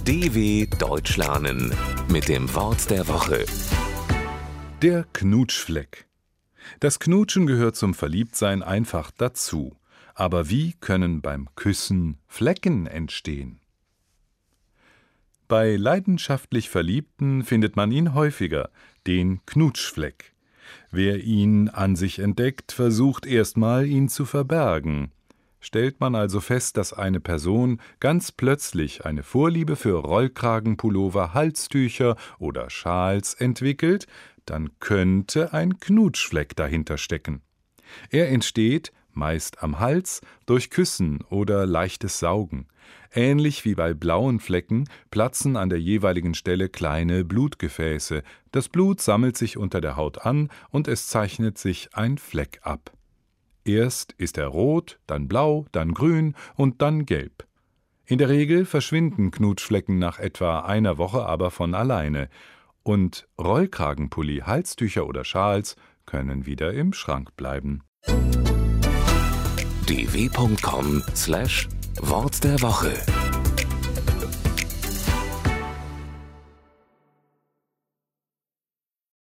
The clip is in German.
DW Deutsch lernen mit dem Wort der Woche. Der Knutschfleck. Das Knutschen gehört zum Verliebtsein einfach dazu. Aber wie können beim Küssen Flecken entstehen? Bei leidenschaftlich Verliebten findet man ihn häufiger, den Knutschfleck. Wer ihn an sich entdeckt, versucht erstmal, ihn zu verbergen. Stellt man also fest, dass eine Person ganz plötzlich eine Vorliebe für Rollkragenpullover, Halstücher oder Schals entwickelt, dann könnte ein Knutschfleck dahinter stecken. Er entsteht, meist am Hals, durch Küssen oder leichtes Saugen. Ähnlich wie bei blauen Flecken platzen an der jeweiligen Stelle kleine Blutgefäße. Das Blut sammelt sich unter der Haut an und es zeichnet sich ein Fleck ab. Erst ist er rot, dann blau, dann grün und dann gelb. In der Regel verschwinden Knutschflecken nach etwa einer Woche aber von alleine. Und Rollkragenpulli, Halstücher oder Schals können wieder im Schrank bleiben. dw.com/Wort der Woche